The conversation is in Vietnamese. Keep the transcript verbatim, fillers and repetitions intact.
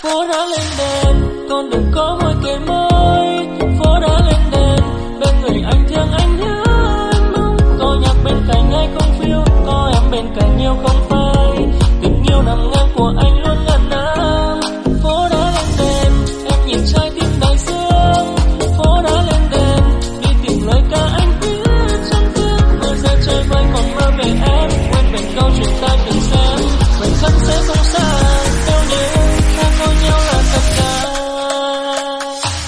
phố đã lên đèn, con đừng có môi kề môi.